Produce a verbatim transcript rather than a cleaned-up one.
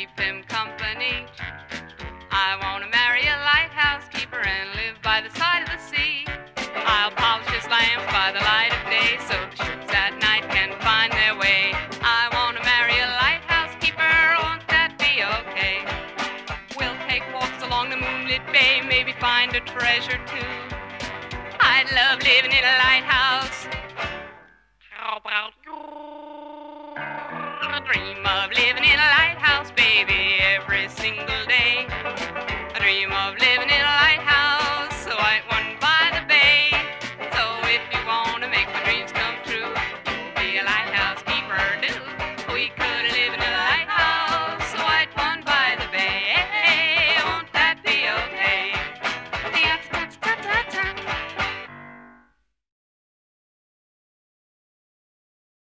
keep him company. I want to marry a lighthouse keeper and live by the side of the sea. I'll polish his lamps by the light of day so the ships at night can find their way. I want to marry a lighthouse keeper, won't that be okay? We'll take walks along the moonlit bay, maybe find a treasure too. I'd love living in a lighthouse